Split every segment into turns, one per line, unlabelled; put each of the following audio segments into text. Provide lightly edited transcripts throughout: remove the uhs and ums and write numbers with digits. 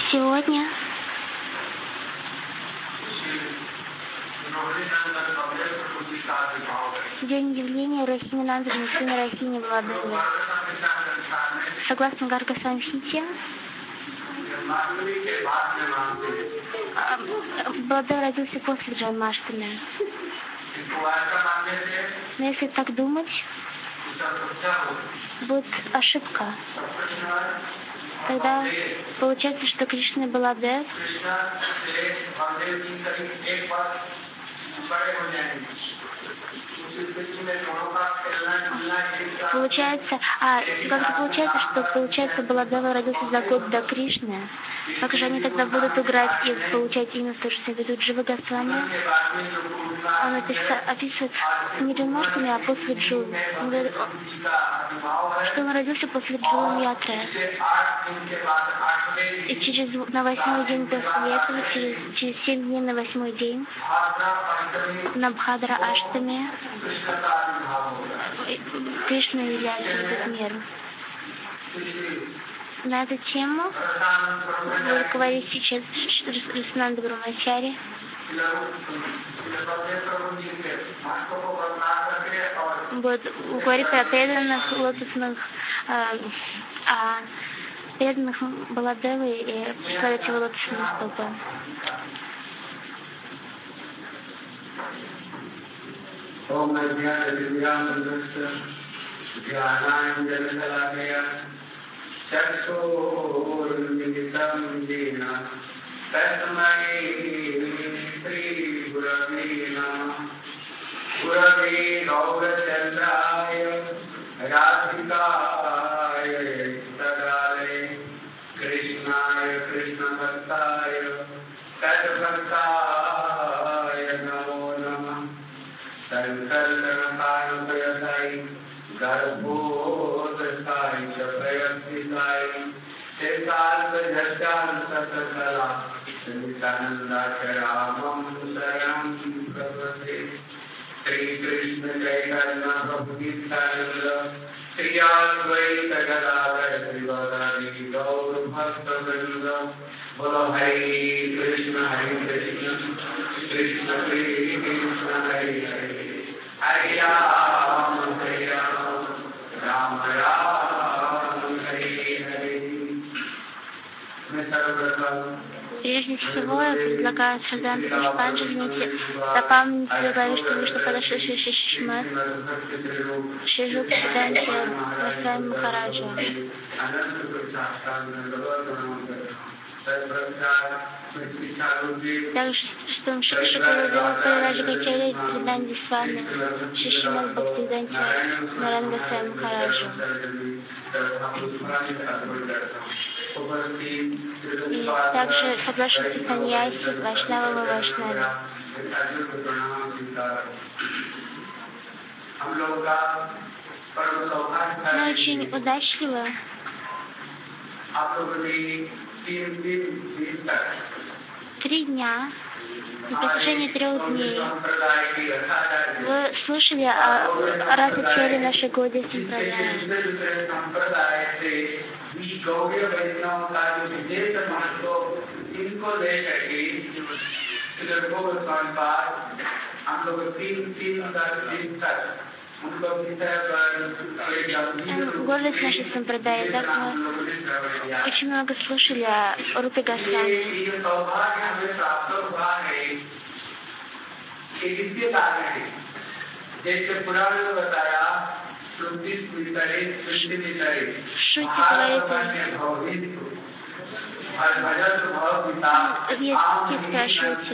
Сегодня день явления Рахинананда сына Рахини Владимира. Согласно Гарга Самхите, Баладев родился после Джанмаштами. Но если так думать, будет ошибка. Тогда получается, что Кришна и Баладев получается, Баладева родился за год до Кришны. Как же они тогда будут играть и получать имя, то, что ведут Джива Госвами? Он описывает не Джанмаштами, а после Джул. Он говорит, что он родился после Джулам Ятры. И на 8-й день после этого, через 7 дней на 8-й день, на Бхадра Аштами, Кришна является в этот мир. На эту тему будет говорить сейчас Раснанда Брамачари. Будет говорить о преданных лотосных, преданных Баладевы и представить его лотосные стопы.
Shri Krishna Chaitanya Prabhu Nityananda Shri Advaita Gadadhara Srivadari Gaur Bhakta Vrinda Bolo Hari Krishna Krishna Krishna Hari Hari Hari Ram Ram Hari Hari.
Прежде всего, я предлагаю Шадан Пушпанджали запомнить себе главе, что вышла подошедший Шишмат Шижук Сиданти Васвами Махараджа. Также, что Шишукурудева Параджа Качари Сиданти с вами Шишимат Бхактиданти Наран Васвами Махараджа. И также соглашусь саньяси, вайшнава вайшнави. Мы очень удачливы. 3 дня, на протяжении 3 дней, вы слушали о разочаре нашей Гауди Сампрадая. Гордость нашей Сампрадаи. Так мы очень много слушали о Рупе Госвами. Шути говорит, есть спрашиваете,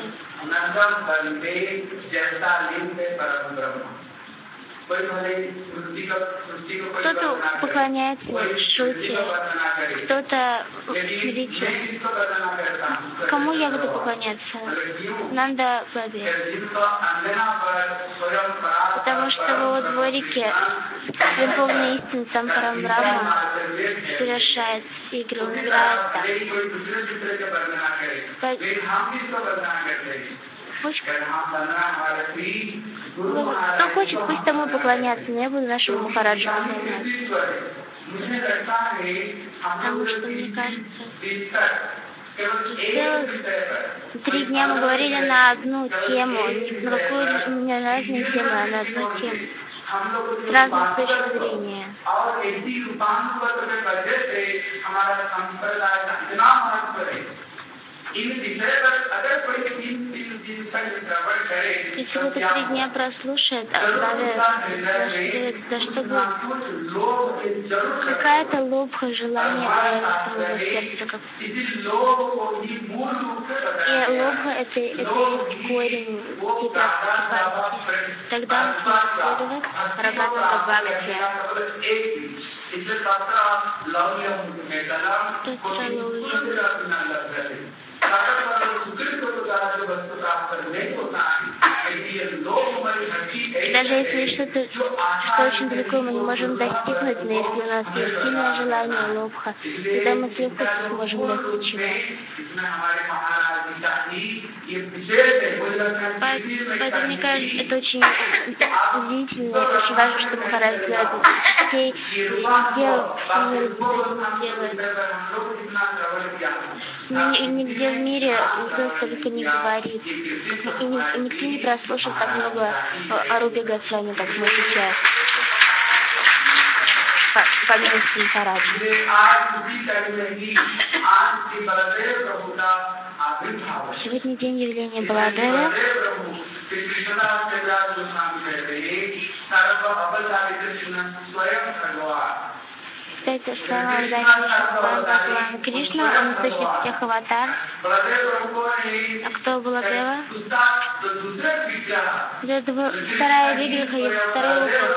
кто-то поклоняется Шруте, кто-то смирите. Кому я буду поклоняться? Нанда Бабе. Потому что в его дворике Верховная истина сам Парамбрахма совершает игры, он играет там. Кто хочет, пусть тому поклоняться, но я буду нашему Махараджу поклоняться. Потому что, мне кажется, Целых 3 дня мы говорили на одну тему, не на разные темы, а на одну тему, с разных точек зрения. Если вот эти 3 дня прослушает, да что будет? Какая-то лобха, желание появится в его сердце. И лобха это есть корень типа. Тогда он следует Рагана Бхакти. Даже если что-то, что очень далеко мы не можем достигнуть, но если у нас есть сильное желание лобха, тогда мы с легкостью можем достичь его. Поэтому мне кажется, это очень удивительно, это очень важно, что Махарадж делает. Все нигде в мире никто столько не говорит. И никто не прослушал так много о Рупе Госвами, как мы сейчас. По милости Махараджа. Сегодня день явления Баладева. Это самая удачная Бхагаван Кришна, он источник всех аватар. А кто Баладева? Это вторая виграха и второй ухо.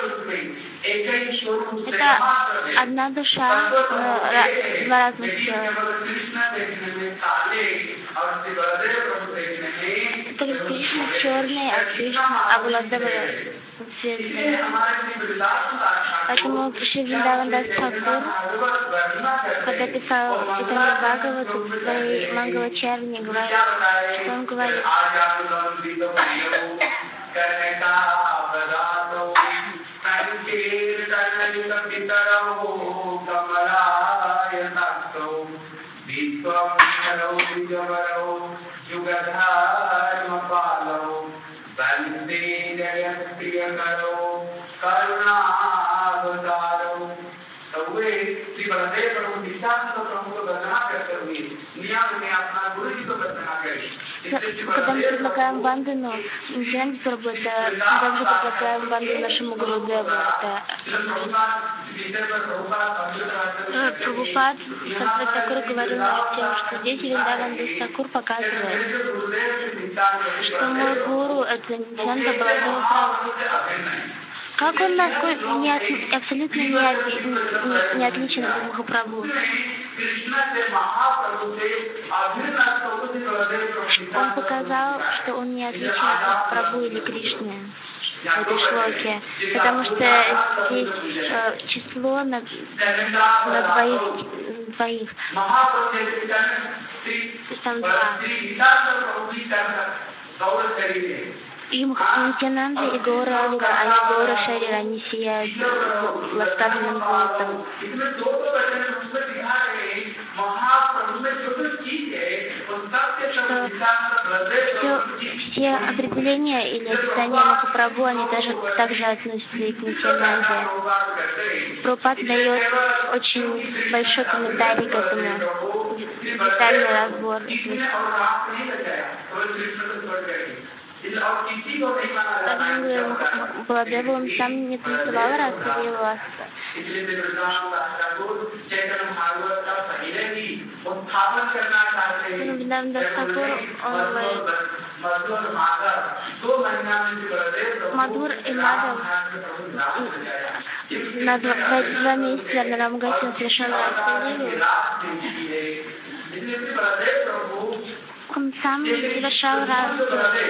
Это одна душа, два разных тела. Только Кришна черный, а Кришна, а Баладева светлый. Поэтому Шри Вриндаван Дас Тхакур, когда писал Чайтанья Бхагавату в своей Мангалачарне, что он говорит? Когда мы предлагаем бандину, не знаем, что это также предлагаем бандину нашему Гурудеву. Прабхупад Сарасвати Такур говорил на тем, что здесь Вриндаван Дас Такур показывает, что мой гуру это Нитьянанда Баладева Прабху. Как он абсолютно не отличен от Махапрабху. Он показал, что он не отличен от Махапрабху или Кришны в этой шлоке, потому что здесь число на двоих. Там 2. И Нитьянанда и Гауранга, они Гаура Шарира, они сияют ласкательным золотом. Все определения или описания Махапрабху, они также относятся и к Нитьянанде. Прабхупад дает очень большой комментарий к этому, детальный разбор. Баладева, он сам не танцевал, раз его Вриндаван Дас Такур, он говорит, Мадхур и Мадхав на 2 месяца на Рамгасе совершенно расходили. Он сам совершал разные.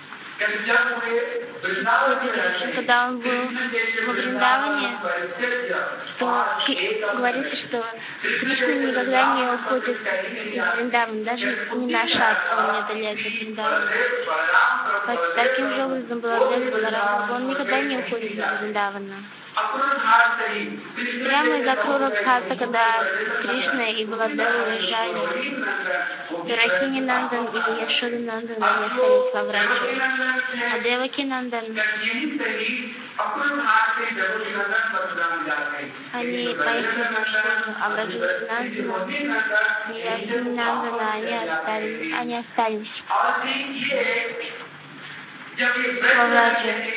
Когда он был во Вриндаване, то говорится, что Кришна никогда не уходит из Вриндавана, даже не на шаг он не отдаляется от Вриндавана. Таким же образом Баладева, он никогда не уходит из Вриндавана. Прямо из Акрурадхата, когда Кришна и Баладева уезжали, Рахини Нандан или Яшода Нандан, они остались во Врадже. А Деваки Нандан, они поехали на Шоду, а Враджа Нандана и Яшода Нандана, они остались во Врадже.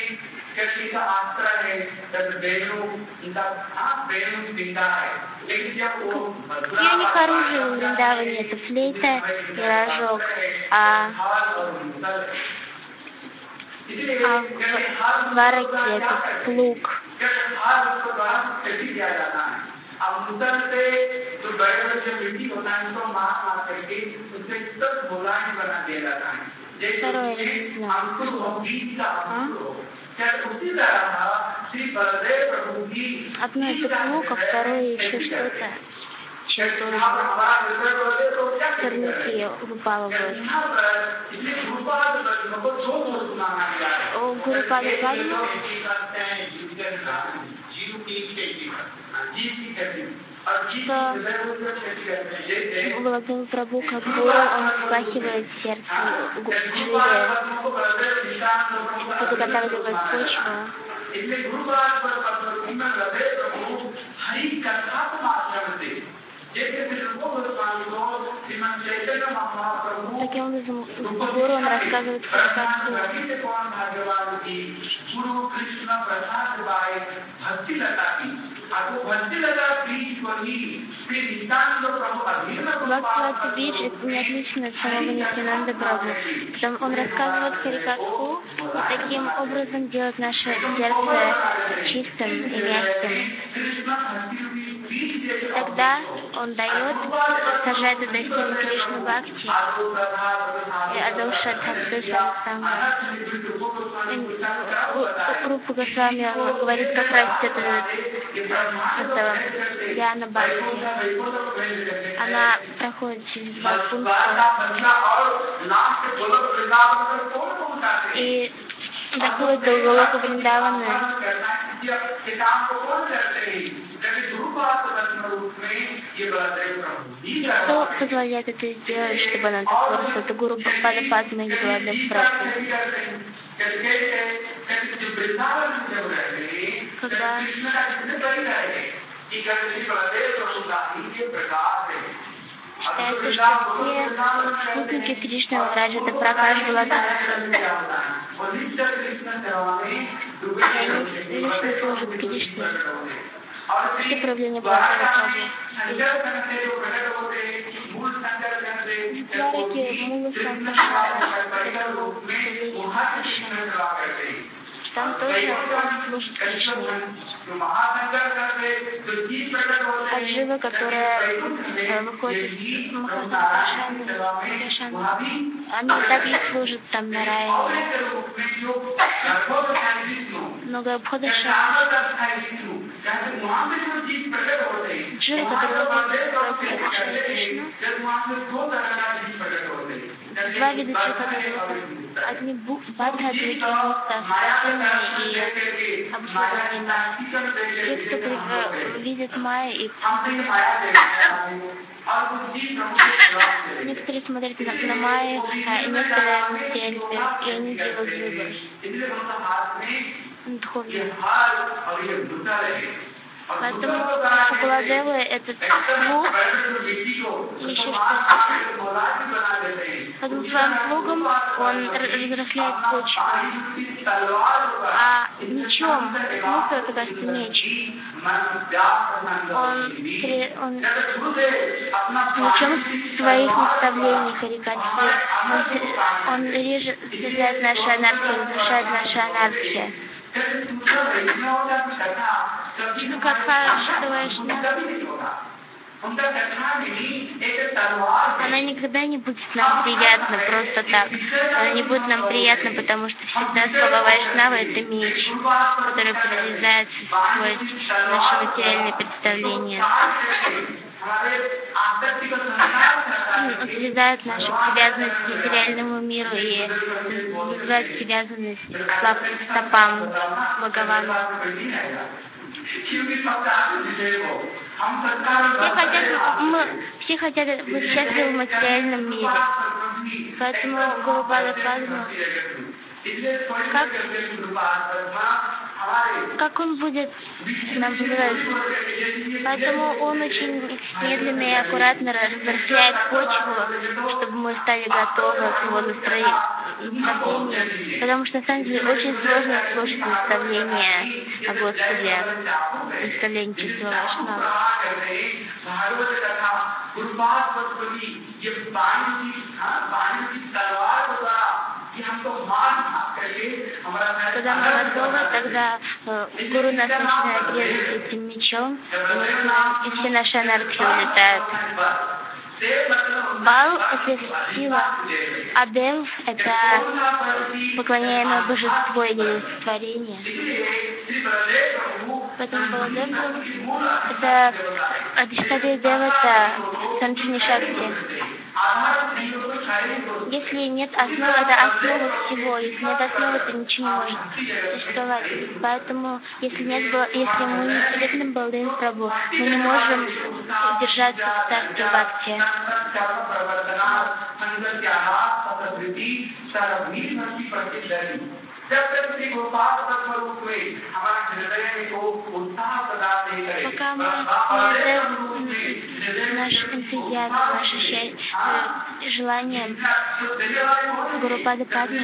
Приемник оружия в Вриндаване — это флейта и рожок, а в Двараке это плуг. Второе, я не знаю. Одно это плуг, а второе еще что-то. Сорняки выпалывают. О Гурупаде Гади, что Владимир Прабhu, как гуру, он впахивает сердце Джире, подготавливает почву. Таким образом, гуру, он рассказывает Харикатху. Бхактивинода Бидж — это не отлично от самого Нитьянанды Прабху. Он рассказывает Харикатху и таким образом делает наше сердце чистым и мягким. И тогда он дает, сажает Адасину Кришну Бхакти и Адоша Дхакта Санга. Рупа Госвами говорит, как раз это Яна Бхакти. Она проходит через два пункта и доходит до Голока Вриндавана. И кто позволяет это сделать, чтобы она так выросла? Это Гуру Бхакпада Падма или Баладев Прабху. Когда считается, что все спутники Кришны Враджа — это Пракаш, Баладев. И они лично служат Кришне. Все проявления Баладева Прабху. В Двараке Мула Санкашара, там тоже служит Кришне. А Джива, которая выходит из Махасанкашаны, они также служат там Нараяне. Много Бхадашана. Джива, которая выходит из Кришну. Два вида Джива, которые выходят. Одни Бадха, другие спасенные и обслуживаемые. Те, кто видит Майя и некоторые смотрят на Майю, а некоторые на Сельфи, и они делают выбор. Духовный. Поэтому у Баладевы этот плуг или еще что-то. Поэтому своим плугом он разрыхляет почву. А мечом, плуг это как меч. Он мечом своих наставлений Харикатхи. Он режет, связает нашу анархию, разрушает нашу анархию. Ну, как Харишта Вайшна, она никогда не будет нам приятна просто так. Она не будет нам приятна, потому что всегда слова Вайшнава — это меч, который прорезает сквозь наши материальные представления. Он срезает нашу привязанность к материальному миру и вызывает привязанность к стопам Бхагавана. Все хотят быть счастливы в материальном мире. Поэтому Гурупада Падма, как он будет нам помогать? Поэтому он очень медленно и аккуратно разрыхляет почву, чтобы мы стали готовы к его наставлению. Потому что на самом деле очень сложно слушать наставления о Господе, наставления чистого Вайшнава. Когда мы готовы, тогда гуру нас начинает резать этим мечом, и все наши энергии улетают. Бал — это сила, а Дев — это поклоняемое божество или олицетворение. Поэтому Баладев — это Адхистадия Дева, это Санджини Шакти. Если нет основы, это основа всего. Если нет основы, то ничего не может существовать. Поэтому, если мы не следуем Баладев Прабху, мы не можем удержаться в царстве Бхакти. Пока мы наш энтузиазм, наше желание Гурупады Падмы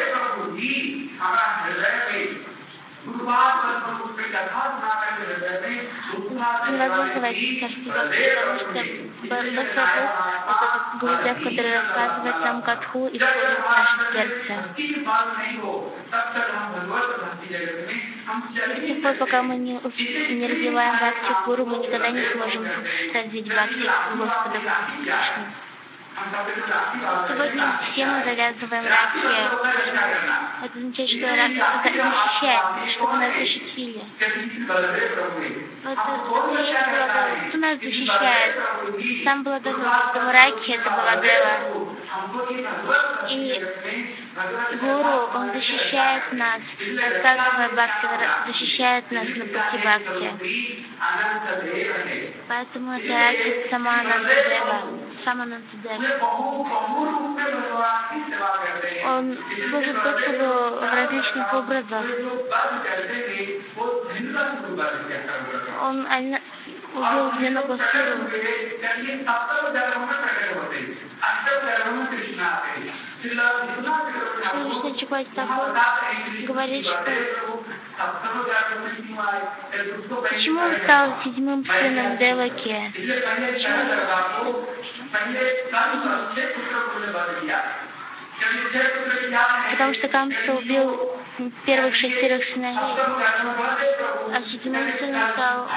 невозможно войти в царство Бхакти, потому что это как Гурудев, который рассказывает нам Катху и входит в наше сердце. До тех пор, пока мы не развиваем Бхакти к Гуру, мы никогда не сможем развить Бхакти к Господу Кришне. Сегодня все мы завязываем раки. Это означает, что рак защищает, чтобы нас защитили. Кто нас защищает? Сам Баладева, поэтому раки — это Баладева. И Гуру, он защищает нас, рассказывая Бхакти, защищает нас на пути Бхакти. Поэтому это раки сама Анандадева. Он служит Господу в различных образах. Он убил Динабасуру. Шри Чаквати Такур говорит, что почему он стал седьмым сыном Деваки? Потому что Камса убил первых 6 сыновей, а седьмым сыном стал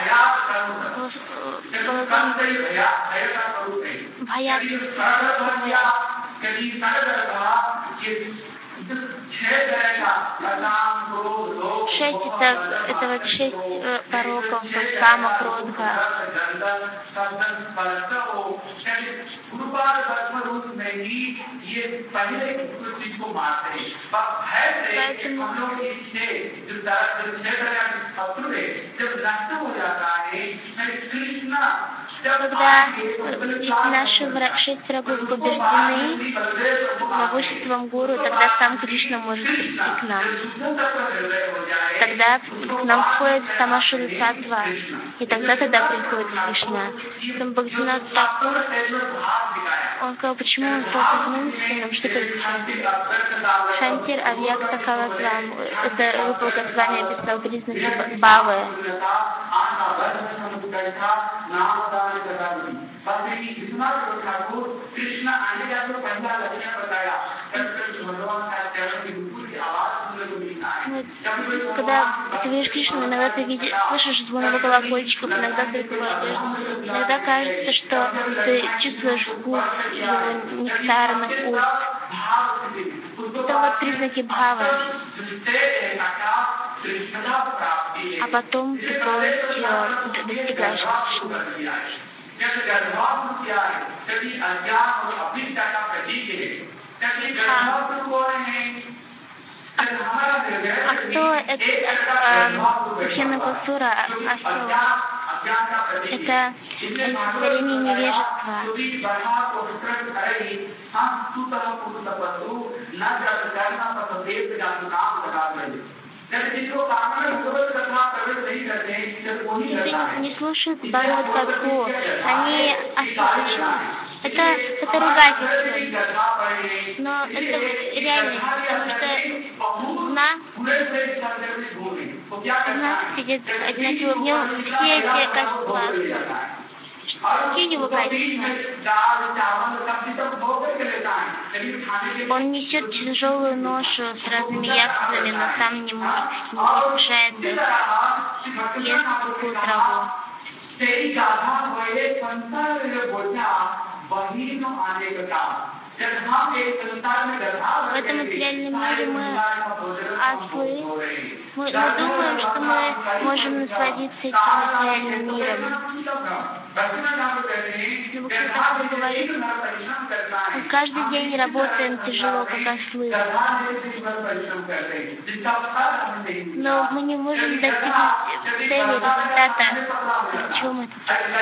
Бхаят. 6 это вот 6 пороков, кама, кродха. Когда наши 6 врагов побеждены могуществом Гуру, тогда сам Кришна может прийти к нам. Тогда к нам входит сама Шурисатва, и тогда приходит Кришна. Там Бхактивинод Такур, он сказал, почему он стал седьмым сыном, что это Шантир Авьякта Каласвам, это рупа-касвами описал признаки Бавы. Когда ты видишь Кришну, иногда ты слышишь звон его колокольчиков, иногда ты иногда кажется, что ты чувствуешь вкус его нектарных уст. Это вот признаки бхавы. А потом ты полностью достигаешь Кришны. А кто это священная культура, осел? Это олицетворение невежества. Если не слушают Бхагавад-катху, они освобождены. Это ругательство. Но это реально, потому что знак сидит одинаково, в нем все эти качества. Какие у него качества? Он несет тяжелую ношу с разными яствами, но сам не вкушает их, ест сухую траву. В этом материальном мире мы ослы. Мы думаем, что мы можем насладиться этим материальным миром. Но Бхактивинода говорит, мы каждый день работаем тяжело, как ослы. Но мы не можем достигнуть цели, результата. Чего мы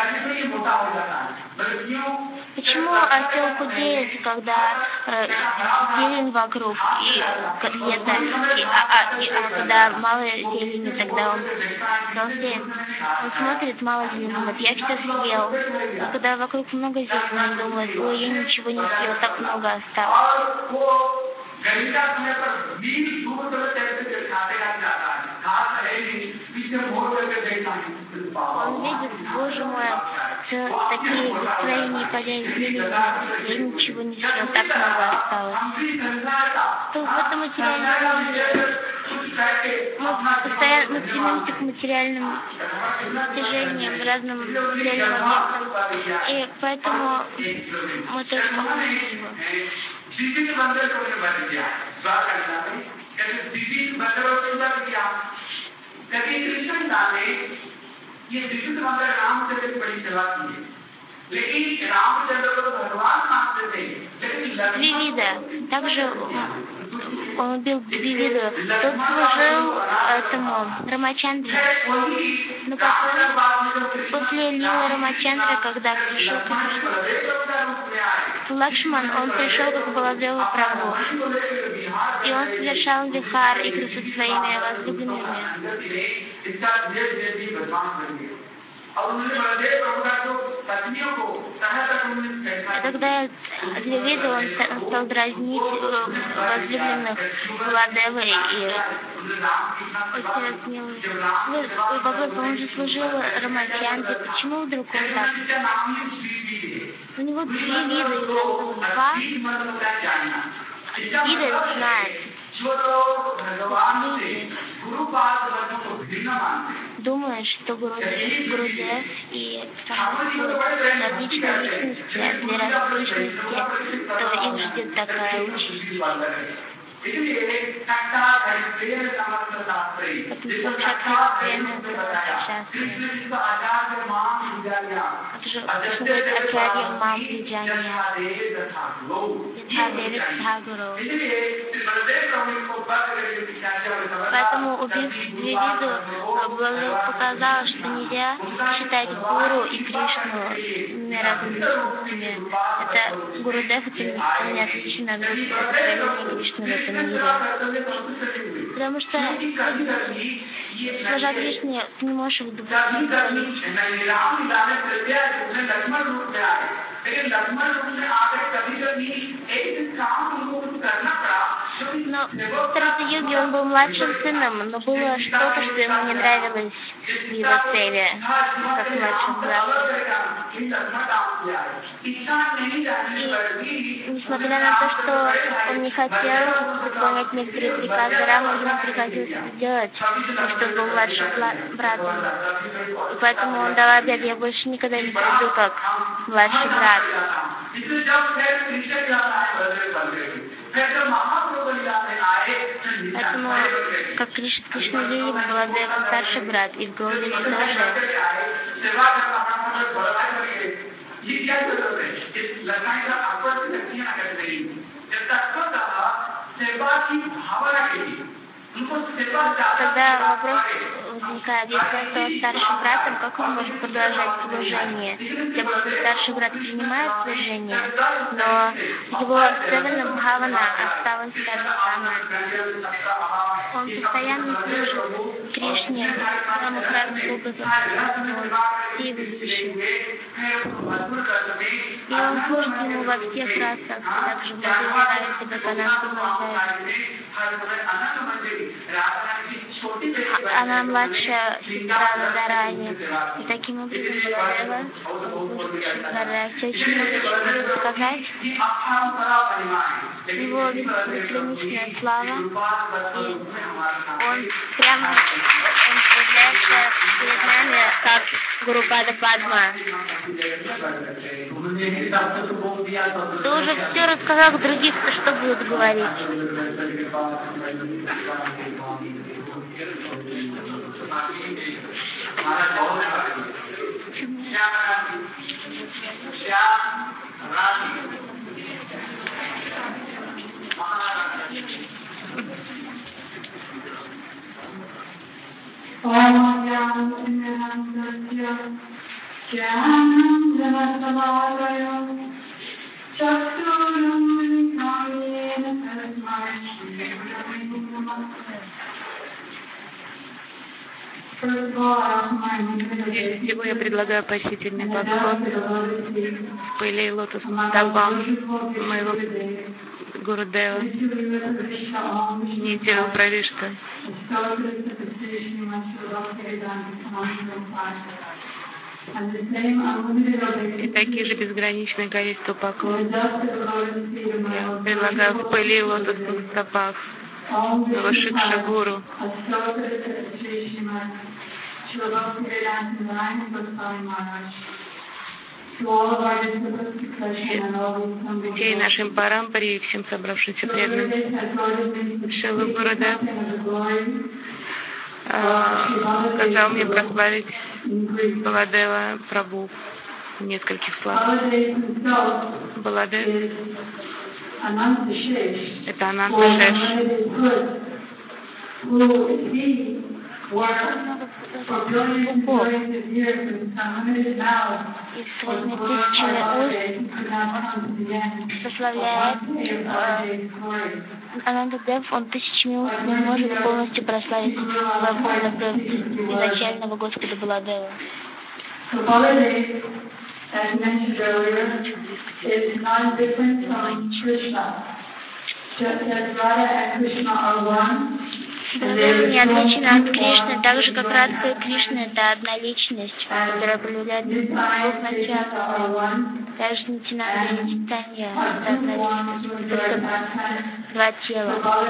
это? Почему осел худеет, когда зелень вокруг и лето, а когда мало зелени, тогда он толстеет? Он смотрит, мало зелени, думает, я все съел. А когда вокруг много зелени, он думает, ой, я ничего не съел, так много осталось. Он видит, боже мой, такие бескрайние поля зелени, я ничего не съел, так много осталось. То в этом материальном мире мы стремимся к материальным достижениям, разным материальным объектам, и поэтому мы тоже можем его.
ये विशुद्ध मंदिर रामचंद्र की बड़ी सेवा की है, लेकिन रामचंद्र को भगवान मानते थे, लेकिन
Двивида. Также он убил Двивиду. Тот служил этому Рамачандре. Но потом, после Лилы Рамачандра, когда пришел Лакшман, он пришел как Баладева Прабху. И он совершал вихар, игры со своими возлюбленными. И тогда для вида он стал дразнить возлюбленных Баладевы и очень разнил. Бабай, он же служил Рамачандре, почему вдруг он так? У него две виды, его два. Виды знает. Думаешь, что Гурудев и различные личности, а две разные личности, то их ждет такая участь. Поэтому, убив Двивиду, Баладева показал, что нельзя считать Гуру и Кришну неравными личностями. Это Гурудев, это не отличен от Кришны в этом мире. Потому что служа Кришне, ты не можешь их удовлетворить. Но в Трета-юге он был младшим сыном, но было что-то, что ему не нравилось в его цели, как младшим братом. И несмотря на то, что он не хотел выполнять некоторые приказы, Раму ему приходилось это делать, потому что он был младшим братом. И поэтому он дал обет, я больше никогда не приду как младший брат. Поэтому, как Кришна Лили, Баладев старший брат, и в Гаудии тоже. Тогда вопрос возникает, если он стал старшим братом, как он может продолжать служение? Если старший брат принимает служение, но его Севана Бхавана осталась та же самая. Он постоянно служит Кришне, самому крайнему образом, все его вещи. И он служит ему во всех расах, также в Мадхурае, как она продолжает. Она младшая сестра Радарани. И таким образом Баладева все очень много сказать. Его бесконечная слава. И он прямо появляется перед нами как Гурупада Падма. Ты уже все рассказал других, что будут говорить.
Прежде всего я предлагаю почтительный поклон в пыли лотосным стопам моего Гурудева, Нитья Правишта. И такие же безграничное количество поклонов я предлагаю в пыли лотосных стопах моего Шикша Гуру. Детей нашим парампаре и всем собравшимся преданным. Шила Гурудев сказал мне прославить Баладева Прабху в нескольких словах. Баладев — это Ананта Шеш,
И своими тысячами уст прославляет Ананда Дев, он тысячами уст не может полностью прославить изначального Господа Баладева.
As mentioned earlier, is not different from Krishna. Just as Radha and Krishna are one,
Баладева не отличен от Кришны, так же как Радха и Кришна — это одна личность, которая проявляет двух начал. Также Нитянанда и Чайтанья — это одна личность, только два тела.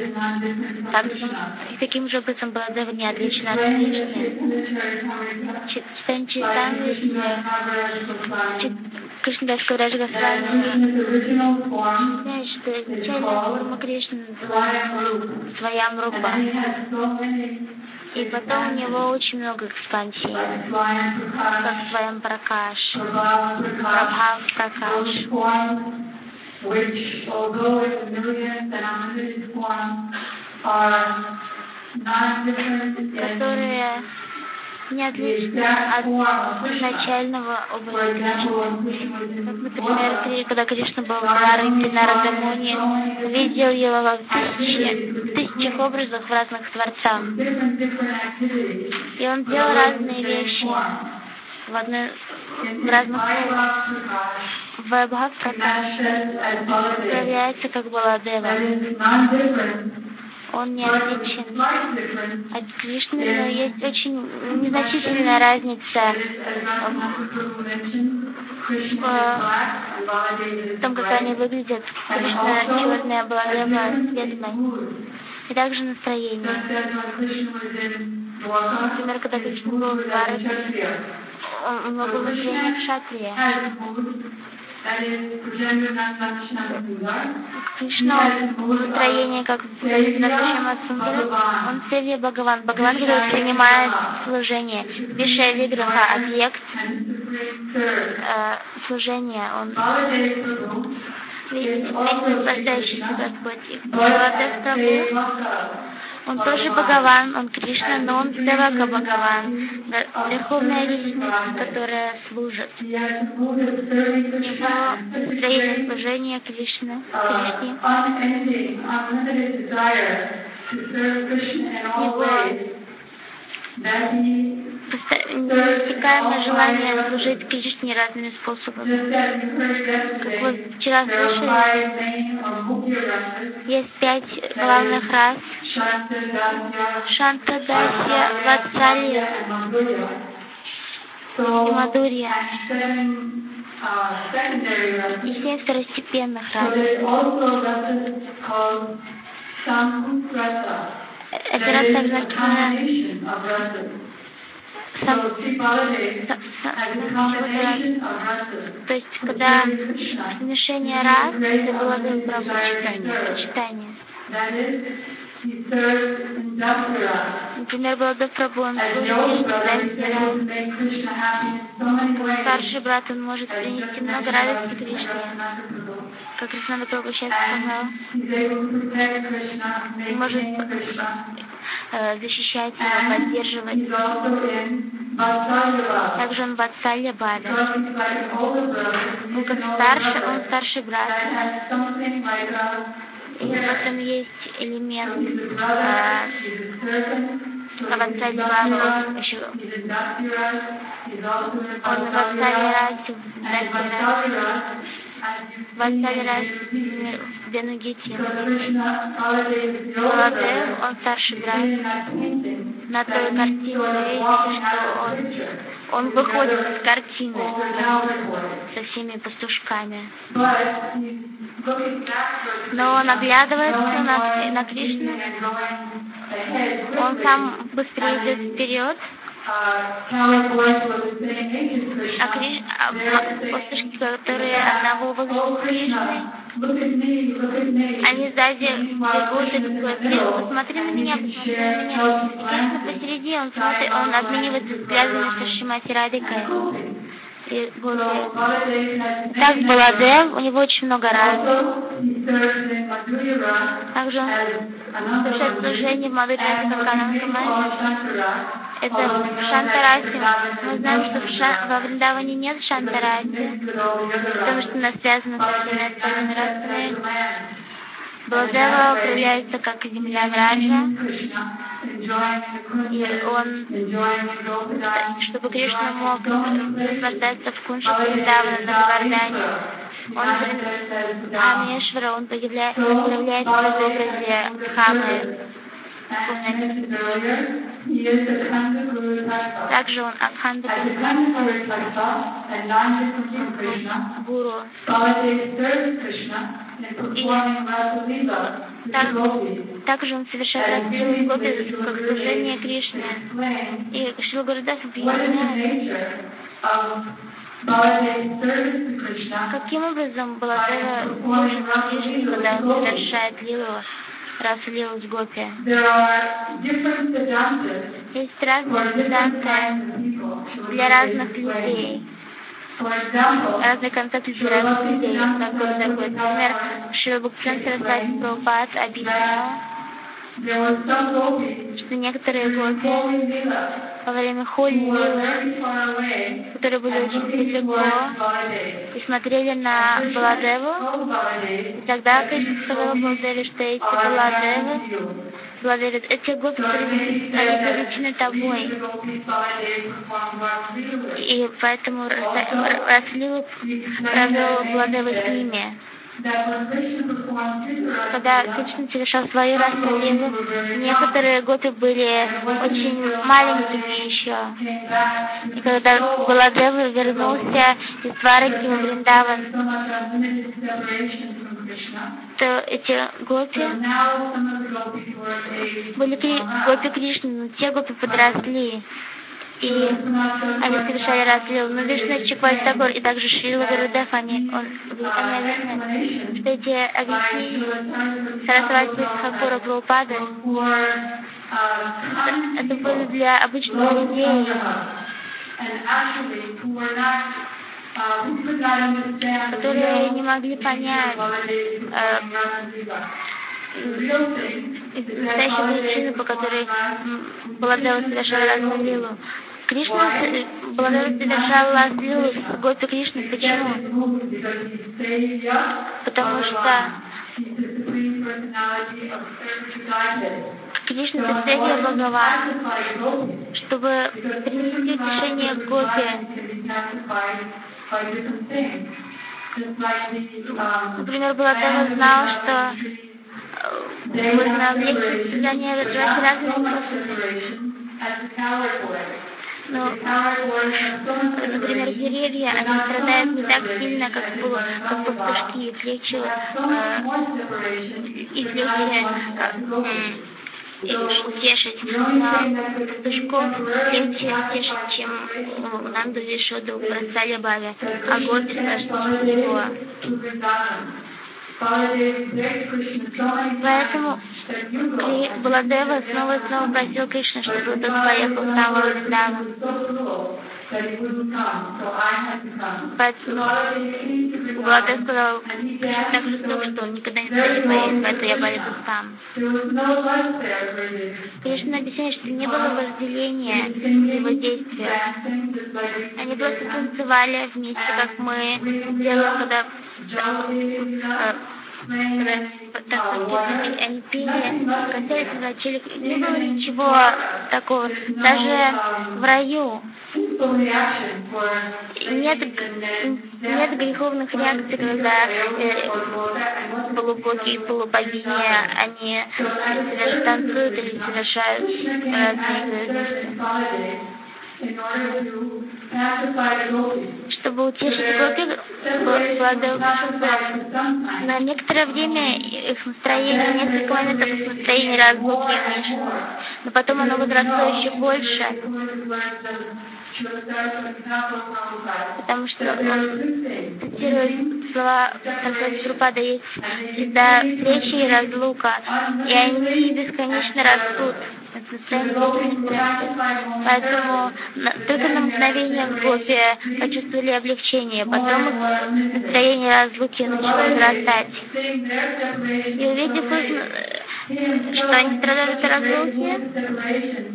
И таким же образом Баладева не отличен от Кришны. Чайтанья Кришнадас Каврадж Госвами знает, что изначальная форма Кришны своям рупа. И потом у него очень много экспансий, как Своям Пракаш, Прабхав Пракаш, которые не отличны от начального образа Кришны. Как, например, когда Кришна был в Нарада-Муни, видел его в тысячах образах в разных творцах. И он делал разные вещи в разных формах. Вайбхав Пракаш проявляется как Баладева. Он не отличен от Кришны, но есть очень незначительная разница в том, как они выглядят. Кришна черная, а Баладева светлая. И также настроение. Например, когда Кришна был в Двараке, у него было настроение кшатрия. Кришна настроение как Нарушама Сундара, он Севья Бхагаван. Бхагаван, который принимает служение. Вишая Виграха, объект служения, он наслаждающийся Господь. Баладев Прабху Он тоже Бхагаван, он Кришна, но он Севака Бхагаван, верховная личность, которая служит. Его настроение служения Кришне. Неиссякаемое желание служить Кришне разными способами. Как вы вчера слышали, есть 5 главных рас: Шанта, Дасья, Ватсалья и Мадурья. И 7 второстепенных рас. Это раса обязательно то есть, когда смешение рас, это было сочетание. Например, Баладев Прабху, он служит старший брат, он может принести много радости Кришне. Как Кришна Прабху сейчас сказал, он может защищать его, поддерживать. Также он Ватсалья Бада. Он как он старший брат. И в этом есть элемент Ватсалья Бада. Он Ватсалья Раси, Ватсалья Раси в Бенугите. Баладев, он старший брат. На той картине вы видите, что он выходит из картины со всеми пастушками. Но он оглядывается на Кришну. Он сам быстрее идет вперед. Пастушки, которые одного возраста с Кришной, они сзади бегут и говорят: посмотри на меня, посмотри на меня. И Кришна посередине, он смотрит, он обменивается взглядами со Шримати Радхикой. И так Баладев, у него очень много раз. Также он совершает служение в Мадхурья Саканамакамай. Это Шантараси. Мы знаем, что во Вриндаване нет Шантараси, потому что она связана со всеми остальными расами. Баладева проявляется как земля Враджа, и он, чтобы Кришна мог наслаждаться в Кунша Вриндавана на Гавардане, он Амешвара, он проявляется в образе Дхамы. Также он Акханда Гуру. Также он совершает гопи как служение Кришне. И Шрила Гурудас объясняет, каким образом Баладева может Кришне, когда он совершает лилу, расу лилу с гопи. Есть разные веданты для разных людей. Разные концепты для разных людей. Например, Шрила Бхактисиданта Сарасвати Прабхупад объяснял, что некоторые гопи во время Холи, которые были очень далеко и смотрели на Баладеву, и тогда Кришна сказал Баладеве, что эти Баладевы, эти гопи, они привлечены тобой. И поэтому Раслилу провел Баладева с ними. Когда Кришна совершал свои раслилы, некоторые гопи были очень маленькими еще. И когда Баладева вернулся из Двараки в Вриндаван, то эти гопи были гопи Кришны, но те гопи подросли. И они совершали раслилу. Но Вишну Чаквай Такур и также Шрила Гурудев, они объясняют, что эти объяснения Сарасвати Тхакура Прабхупады, это было для обычных людей, которые не могли понять настоящей причины, по которой Баладева совершала разную лилу. Кришна Баладева совершала лилу с Гопи Кришны. Почему? Потому что Кришна представил Бхагаван, чтобы принести утешение Гопи. Например, Баладева знал, что на объекте состязания развиваются разные способности. Но, например, деревья, они страдают не так сильно, как пастушки, их легче утешить, но пастушков легче утешить, чем Нанду и Ешоду в Расале Баве, а Гопи сложнее всего. Поэтому Баладева снова и снова просил Кришну, чтобы тот поехал сам во Вриндаван. Поэтому Баладев сказал, Кришна так жесток, что он никогда не поедет, поэтому я поеду сам. Кришна объясняет, что не было вожделения в его действиях. Они просто танцевали вместе, как мы делаем, когда они пели, касались, врачили. Не было ничего такого. Даже в раю нет греховных реакций, когда полубоги и полубогини, они танцуют или совершают разные действия. Чтобы утешить Гопи, Баладев на некоторое время их настроение, несколько моментов их настроения разлуки уменьшилось, но потом оно возросло еще больше, потому что он цитирует слова Прабхупады: есть всегда встреча и разлука, и они бесконечно растут. Поэтому только на мгновение в Гопи почувствовали облегчение, потом их настроение разлуки начало возрастать. И увидев, что они страдают от разлуки,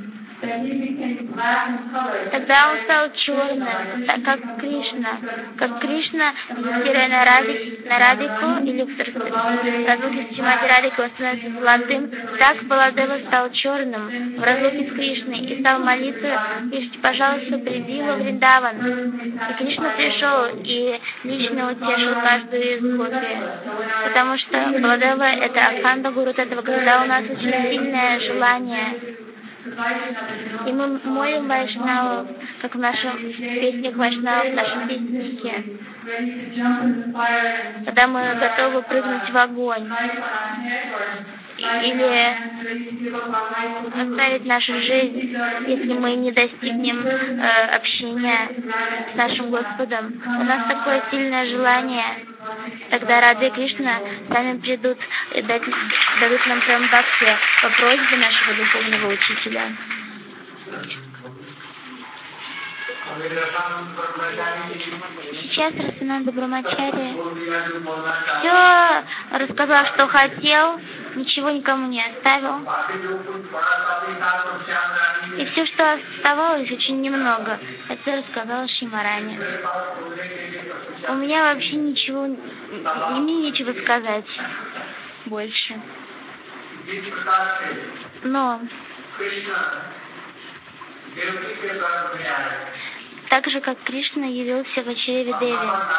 тогда он стал черным, как Кришна, медитируя на Радику, или в разлуке с Шримати Радикой он становится золотым, так Баладева стал черным в разлуке с Кришной и стал молиться: Кришна, пожалуйста, приди во Вриндаван. И Кришна пришел и лично утешил каждую из Гопи, потому что Баладева — это Акханда Гуру Таттва, когда у нас очень сильное желание. И мы молим Вайшнавов, как в нашем песнях Вайшнавов, в нашем песеннике, когда мы готовы прыгнуть в огонь или оставить нашу жизнь, если мы не достигнем общения с нашим Господом. У нас такое сильное желание. Тогда Рада и Кришна сами придут и дадут нам прамбхакти по просьбе нашего духовного учителя. Сейчас Расананда Брамачари все рассказал, что хотел, ничего никому не оставил. И все, что оставалось, очень немного, это рассказал Шримарани. У меня вообще ничего, мне нечего сказать больше. Но так же, как Кришна явился в чреве Деви,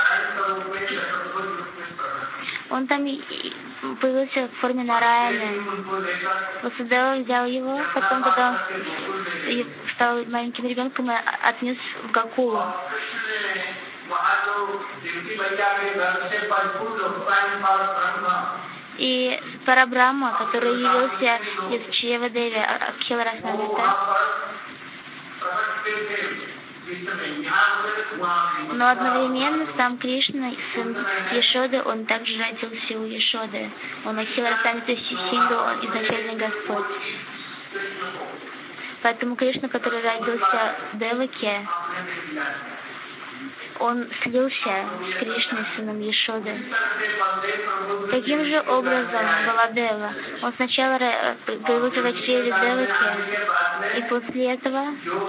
он там появился в форме Нараяны. Васудева взял его, потом, когда он стал маленьким ребенком, и отнес в Гокулу. И Парабрахма, который явился из чрева Деви, Акхиларасамрита. Но одновременно сам Кришна, сын Ешоды, он также родился у Ешоды. Он Акхиларасамрита Синду, он изначальный Господь. Поэтому Кришна, который родился в Деваке, он слился с Кришной, сыном Ешоды. Таким же образом Баладева, он сначала появился в чреве Деваки, и после этого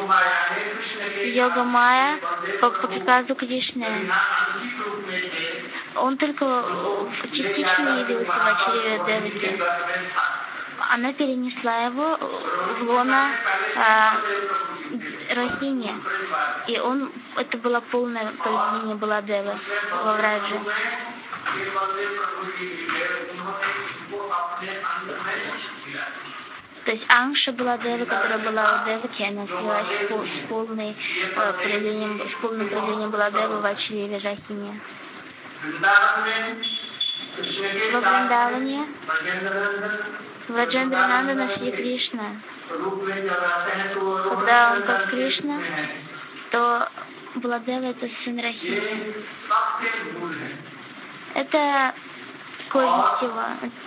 Йога Майя по приказу Кришны, он только частично явился в чреве Деваки. Она перенесла его в лоно Рахини, и это было полное поведение Баладевы во Враджи. То есть Анша Баладева, которая была у Деваки, она слилась с полным проявлением Баладевы в чреве Рахини. Во Вриндаване Враджендрананда нашли Кришна. Когда он как Кришна, то Баладева — это сын Рахини. Это корень всего.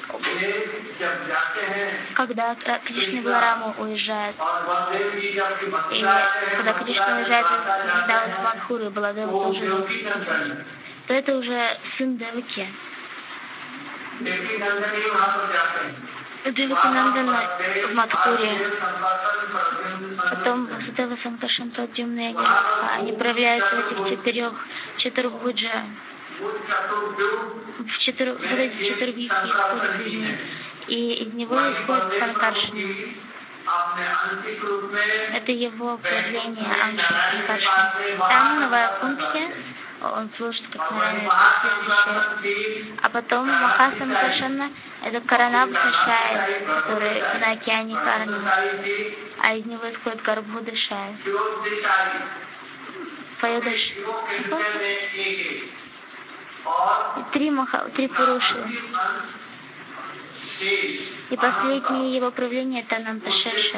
Когда Кришна и Баларама уезжают, и когда Кришна уезжает в Мадхуру, и Баладева тоже есть, то это уже сын Деваки. Девакинандана в Мадхуре, потом Васудева, Санкаршан, Прадьюмна и они проявляются в этих четырбуджа, в эти четырбиски исходят из них, и из него исходит Санкаршан. Это его проявление Анши Санкаршан. Там, на Вайкунтхе, он служит как следующее. А потом Маха Санкаршана — это Каранабха-Шай, который на океане Карни, а из него исходит Гарбхуда-Шай. Пойдешь? Три Пуруши. И последнее его проявление — это Ананта-Шеша.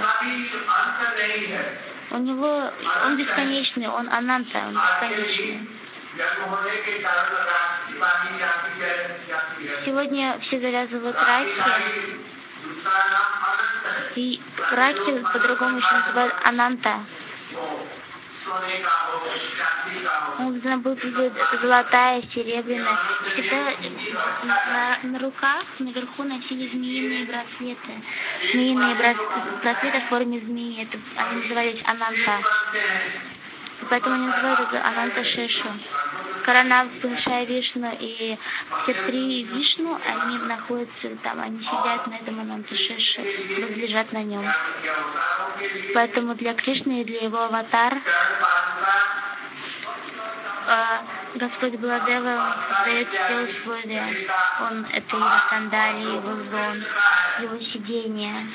Он бесконечный, он Ананта, он бесконечный. Сегодня все завязывают раки, и раки по-другому еще называют Ананта. Он будет золотая, серебряная. Всегда на руках наверху носили змеиные браслеты. Змеиные браслеты в форме змеи. Они назывались Ананта. Поэтому они называют это Ананта Шешу. Каранав, Шай Вишну и все три Вишну, они находятся там, они сидят на этом Ананта Шеше, возлежат на нем. Поэтому для Кришны и для его аватар Господь Баладева дает все условия. Это его сандалии, его зон, его сидение.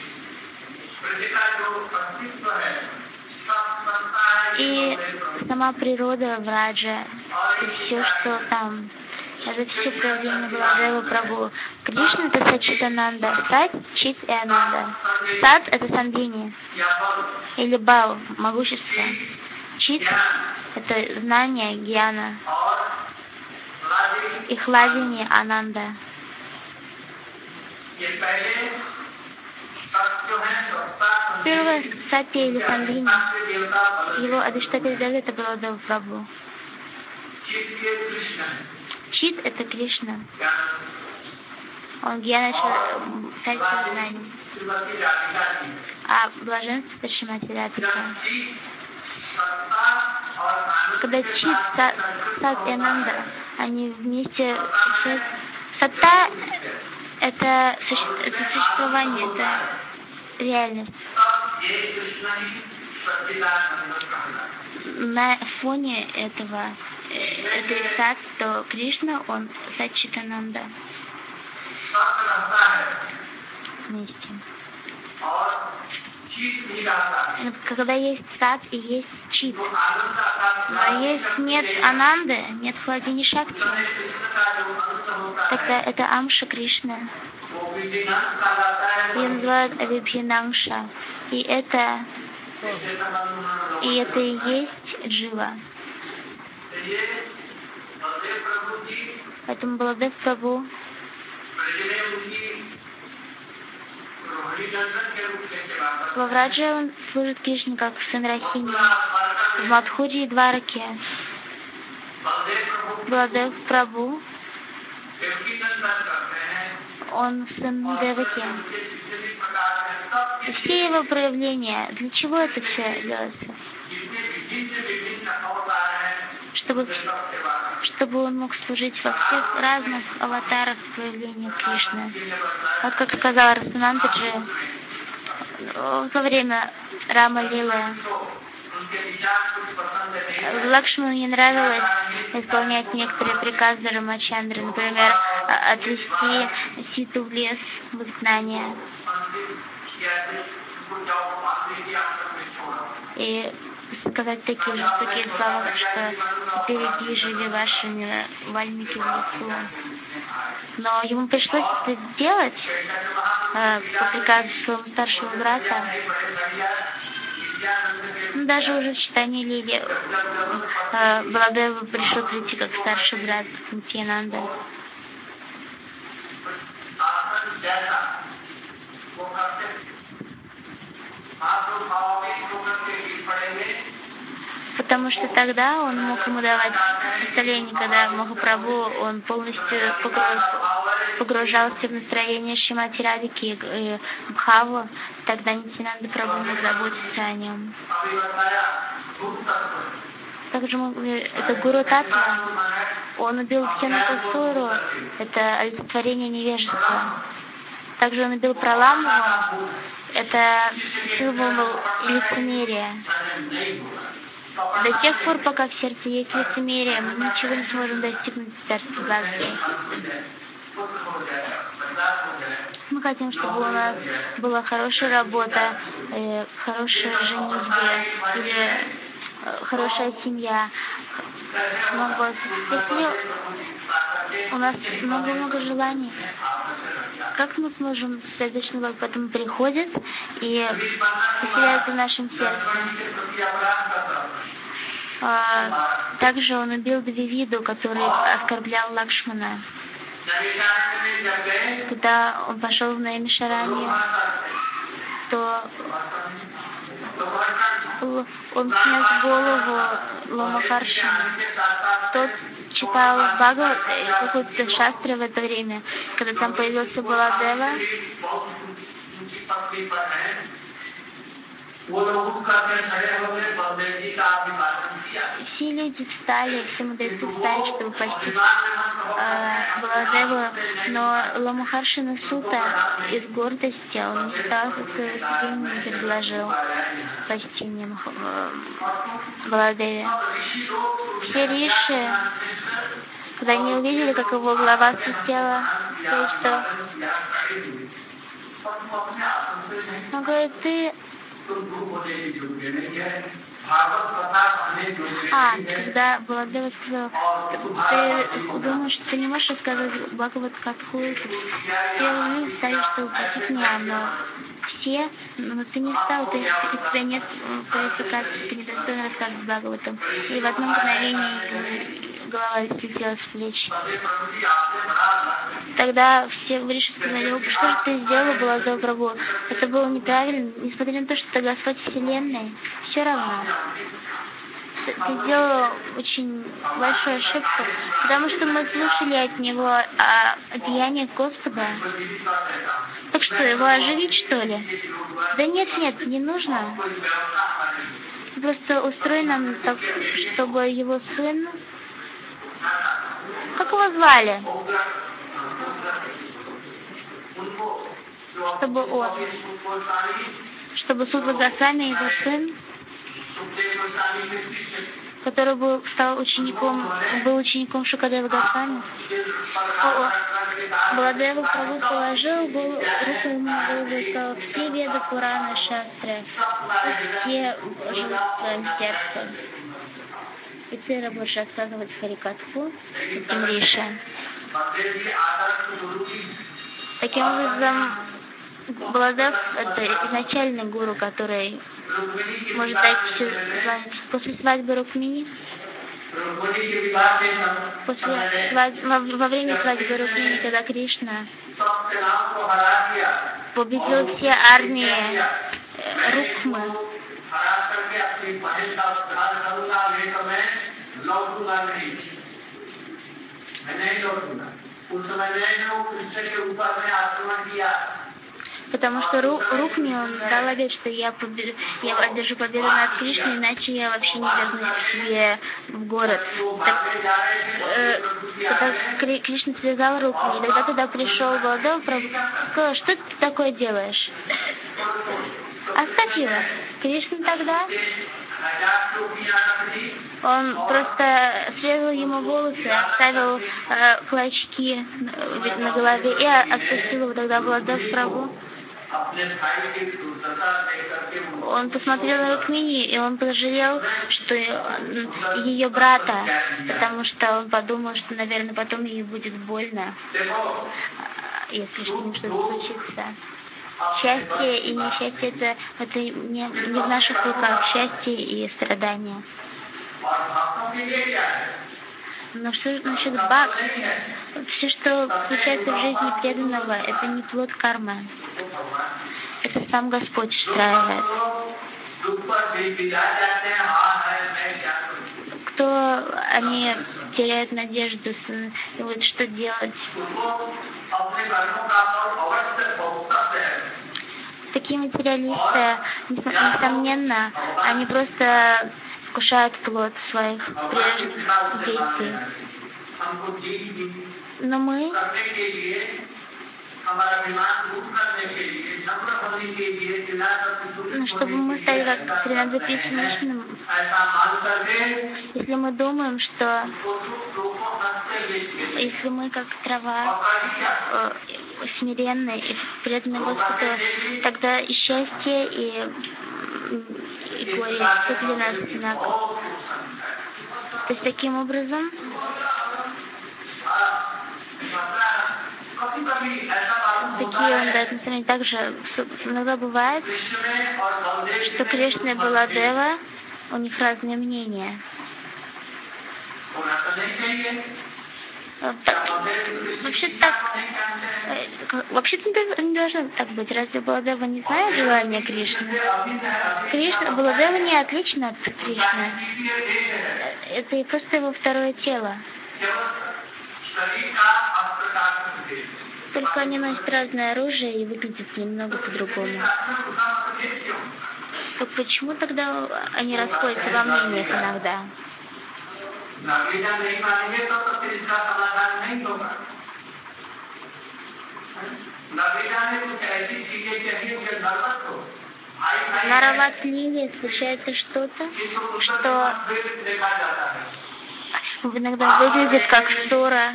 И сама природа Враджа, все, что там, это все проявление Баладева Прабху. Кришна — это Сачитананда, Сат, Чит и Ананда. Сат — это Сандини, или Бал, могущество. Чит — это знание, гьяна. И Хладини — Ананда. Первое — Сатья или Сандини. Его Адиштапи Дева — это Баладева Прабху. Чит — это Кришна. Он гьяна Сатья знаний. А блаженство — это Шримати Радхика. Когда Чит, Сат и Ананда, они вместе встречаются. Сатта — это существование, это реальность. На фоне этой сат, то Кришна, он Сачитананда. Вместе. Когда есть сат и есть чит, но нет Ананды, нет Хладини Шакти, тогда это Амша Кришна. Ее называют Авибхинамша. И это и есть Джива. Поэтому Баладев Прабху во Врадже он служит Кришне как сын Рахини. В Мадхуре и Двараке Баладев Прабху, он сын Деваки. И все его проявления, для чего это все делается? Чтобы он мог служить во всех разных аватарах проявления Кришны. Вот как сказал Расанантаджи, во время Рама Лилы Лакшману не нравилось исполнять некоторые приказы Рамачандры, например, отвести Ситу в лес в изгнание и сказать такие жестокие слова, что «Впереди живи вашими Вальмики в лесу». Но ему пришлось это сделать по приказу своего старшего брата. Даже уже в читании Лили Баладеву пришел прийти как старший брат Нитьянанда. Потому что тогда он мог ему давать наставление, когда Махапрабху, он полностью погружался в настроение Шримати Радхики и Бхаву, тогда Нитьянанда Прабху мог заботиться о нем. Также это Гуру Татва, он убил Кхенакасуру, это олицетворение невежества. Также он убил Праламу, это символ лицемерия. До тех пор, пока в сердце есть лицемерие, мы ничего не сможем достигнуть в царстве Бхакти. Мы хотим, чтобы у нас была хорошая работа, хорошая женитьба или хорошая семья. Если у нас много-много желаний, как мы сможем Сердечный Бог потом приходит и поселяется в нашем сердце? Также он убил Двивиду, который оскорблял Лакшмана. Когда он пошел в Наймишарани, то он снес голову Ламахаршина. Тот читал Бхагават, какой-то шастре в это время, когда там появился Баладева. Все люди встали, все мудрецы встали, чтобы почтить Баладеву, но Ламахаршина Сута из гордости, он не стал не предложил почтение Баладеве. Все риши, когда они увидели, как его голова свистела, сказали, что он говорит, ты... Когда Баладева сказал, ты думаешь, что ты не можешь рассказывать Бхагават Катху, все люди стали, чтобы пустить меня, но ты не стал, у тебя нет квалификации, ты не достоин рассказывать Бхагаватам. И в одно мгновение голова слетела с плеч. Тогда все вриши сказали, что же ты сделал, Баладева Прабху? Это было неправильно, несмотря на то, что ты Господь Вселенной, все равно. Ты сделал очень большую ошибку, потому что мы слушали от него о деяниях Господа. Так что, его оживить, что ли? Да нет, не нужно. Просто устрой нам так, чтобы его сын... Как его звали? Чтобы Судва Госвами, его сын, который был учеником Шукадева Госвами, Баладева Прабху положил руку ему на голову и сказал, все веды, Пураны, Шастры, все живут в своем сердце. И ты будешь рассказывать Харикатху этим риши. Таким образом, Баладев — это изначальный гуру, который может дать после свадьбы Рукмини. Во время свадьбы Рукмини, когда Кришна победил все армии Рукмы, Потому что Рукми, он дал обет, что я одержу победу над Кришной, иначе я вообще не вернусь к себе в город. Тогда Кришна связал Рукми, и тогда туда пришел Баладева Прабху, сказал, что ты такое делаешь? Оставь его. Кришна тогда, он просто срезал ему волосы, оставил клочки на голове и отпустил его тогда Баладев Прабху. Он посмотрел на Рукмини, и он пожалел, что ее брата, потому что он подумал, что, наверное, потом ей будет больно, если что-то случится. Счастье и несчастье это не в наших руках, счастье и страдания. Но что насчет бхакт? Все, что случается в жизни преданного, это не плод кармы. Это сам Господь устраивает. Кто они теряют надежду, и вот что делать? Такие материалисты, несомненно, они просто вкушают плод своих прежних действий. Но мы, чтобы мы стали как Сринадхи Всевышним, если мы думаем, что если мы как трава смиренные и преданные Господу, тогда и счастье, и горе, все для нас одинаково. То есть таким образом такие он дает настроение. Также иногда бывает, что Кришна и Баладева, у них разные мнения. Вообще-то не должно так быть. Разве Баладева не знает желания Кришны? Баладева не отлично от Кришны. Это и просто его второе тело. Только они носят разное оружие и выглядят немного по-другому. Так почему тогда они расходятся во мнениях иногда? На Рават-книге случается что-то, что иногда выглядит как ссора,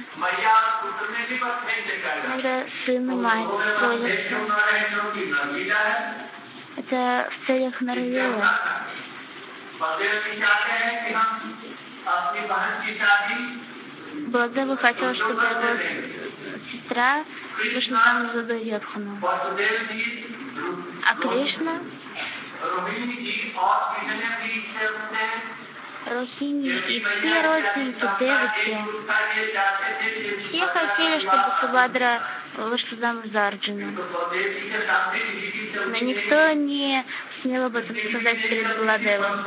иногда сын и мать сходятся. Это в целях Нарвелы. Баладева хотел, чтобы его сестра вышла замуж за Дурьодхану. А Кришна, Рохини и все родственники Девати, все хотели, чтобы Субхадра вышла замуж за Арджуну. Но никто не смел об этом сказать перед Баладевой.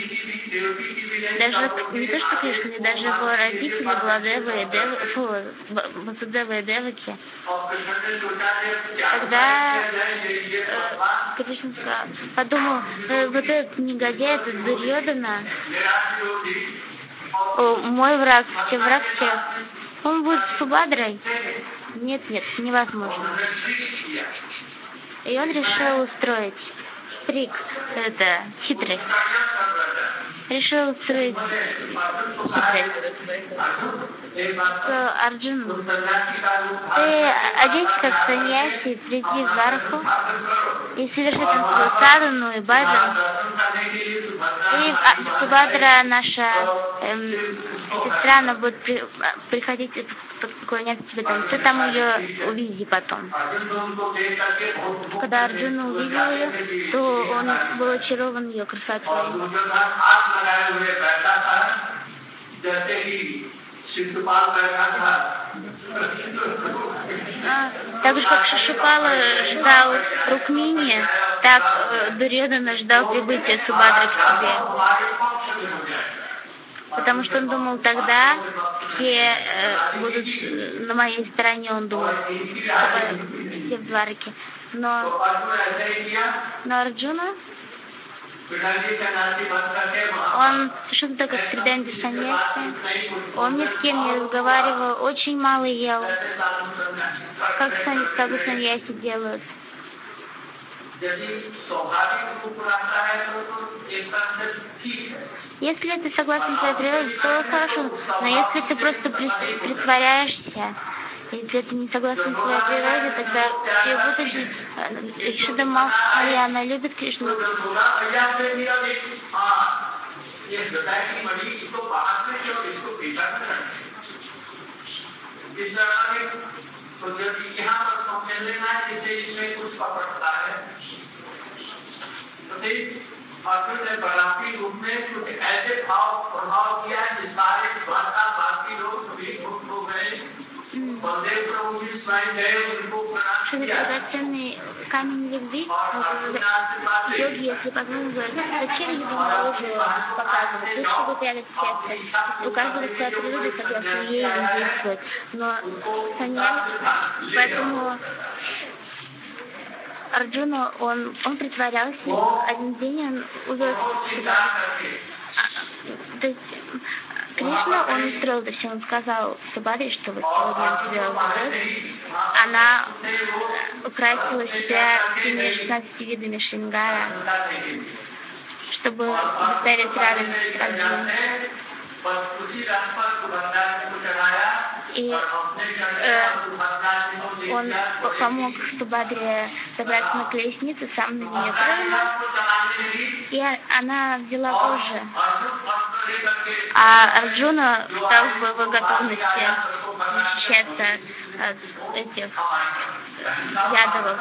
Даже не то, что Кришна, даже его родители Баладева и Васудева и Деваки. Тогда Кришна подумал, вот этот негодяй, этот Дурьодана, мой враг, все враг всех, он будет с Субхадрой. Нет, невозможно. И он решил устроить трик, это хитрость. Решил устроить хитрость. Что, Арджуну, ты оденься как саньяси, приди в арку и соверши там свою садану и баджан. И Субхадра, наша сестра, она будет приходить поклоняться тебе там. Ты там ее увиди потом. Когда Арджуна увидел ее, то он был очарован ее красотой. Так же, как Шишупала ждал Рукмини, так Дурьодана ждал прибытия Субхадры к себе. потому что он думал, тогда все будут на моей стороне, он думал, все в Двараке. Но Арджуна, он совершенно так, как Криданди саньяси, он ни с кем не разговаривал, очень мало ел, как саньяси делают. Если ты согласен с своей природой, то хорошо, но если ты просто притворяешься, если ты не согласен с своей природой, тогда все будут Шруда Махали, она любит Кришну.
तो जब यहाँ पर समझ लेना है जैसे इसमें कुछ पकड़ता है तो अर्जुन ने बराबरी रूप में कुछ ऐसे भाव प्रभाव किया है जिस सारे द्वारका बाकी लोग सभी मुक्त हो गए बलदेव प्रभु जी स्वयं गए उनको प्रणाम किया
камень любви, йоги, если подумают, зачем ему оружие показывать, лучше бы прятать сердце. У каждого своя природа, согласно ей он действует. Но саньяси, поэтому Арджуна, он притворялся, один день он увез сюда. То есть Кришна, он устроил это все, он сказал Субадри, что вот сегодня он тебя увезет. Она украсила себя всеми 16 видами шрингара, чтобы доставить радость Арджуне. И он помог Субадре забраться на колесницу, сам на нее прыгнул, и она взяла позже. А Арджуна стал в боевой готовности защищаться от этих ядовов.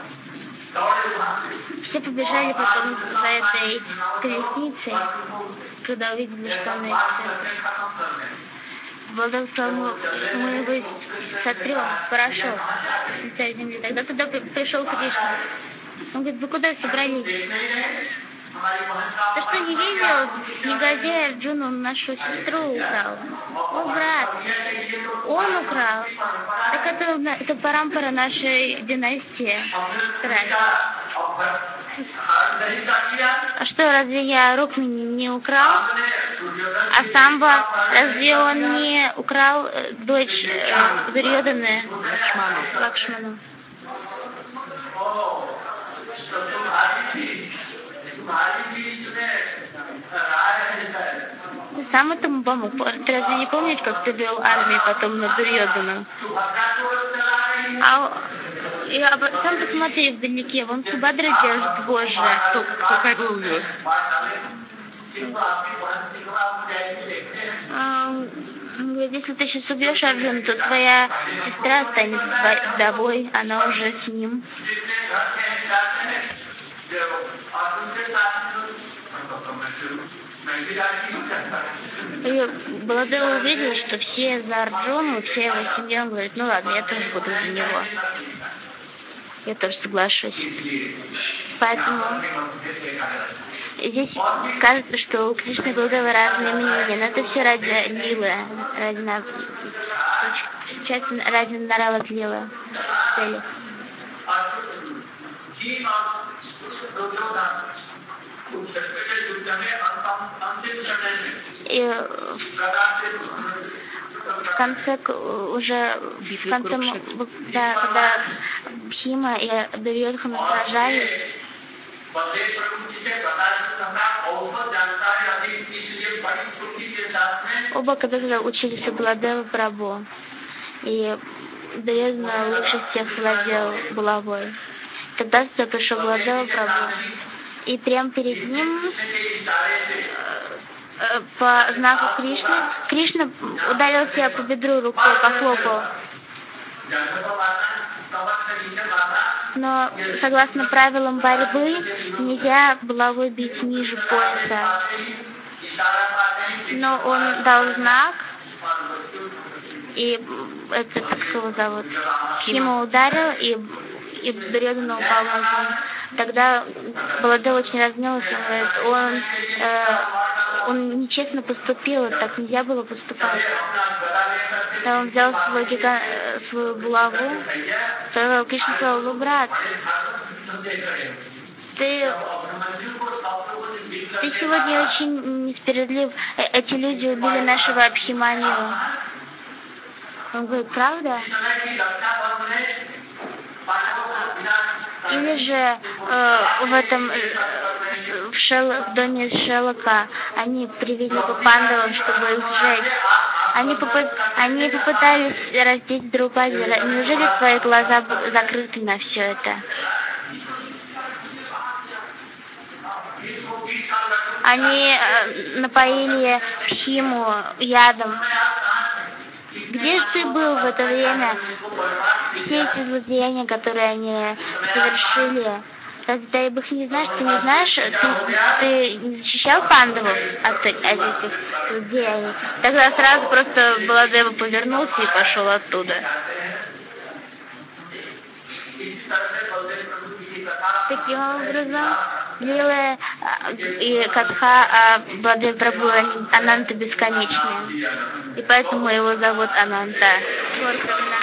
Все побежали потом за этой колесницей, когда увидели, что она Бладев сказал, мы его сотрем в порошок с лица земли. Тогда туда пришел Кришна. Он говорит, вы куда собрались? Ты что, не видел? Негодяй Арджуна, он нашу сестру украл. Он брат. Он украл. Так это парампара нашей династии. А что, разве я Рукмини не украл? А Самба, разве он не украл дочь Дурьоданы Лакшману? Ты сам этому помог. Ты разве не помнишь, как ты вел армию потом на Дурьодану? Сам посмотри вдалеке, вон Субадра держит вожжи.
Сколько его увез?
Если ты сейчас убьешь Арджуну, то твоя сестра останется вдовой, она уже с ним. И Баладева увидел, что все за Арджуну, вся его семья, он говорит, ну ладно, я тоже буду за него. Я тоже соглашусь. Поэтому здесь кажется, что у Кришны и Баладевы разные мнения, но это все ради лилы, ради Нарават лилы цели. И в конце уже когда Бхима и Дурьодхана сражались, оба когда-то учились у Баладева Прабху, и Дурьодхана лучше всех владел булавой. Тогда сюда пришел Баладева Прабху, и прямо перед ним по знаку Кришна ударил себя по бедру рукой, похлопал. Но согласно правилам борьбы нельзя булавой бить ниже пояса. Но он дал знак, и это, как его зовут, Хима ударил, и Дурьодана упал на землю. Тогда Баладев очень разгневался, он говорит, он нечестно поступил, так нельзя было поступать. Когда он взял свою булаву, то Кришна сказал: брат, ты сегодня очень несправедлив. Эти люди убили нашего Абхиманию. Он говорит: правда? Или же в доме Шелака они привели бы пандавов, чтобы их сжечь. Они попытались раздеть Драупади. Неужели твои глаза закрыты на все это? Они напоили Бхиму ядом. Где же ты был в это время? Все эти злодеяния, которые они совершили, когда их не знаешь, ты не знаешь, ты не защищал пандавов от этих злодеяний. Тогда сразу просто Баладева повернулся и пошел оттуда. Таким образом, Лила и Катха Баладева Прабху Ананта бесконечные. И поэтому его зовут Ананта.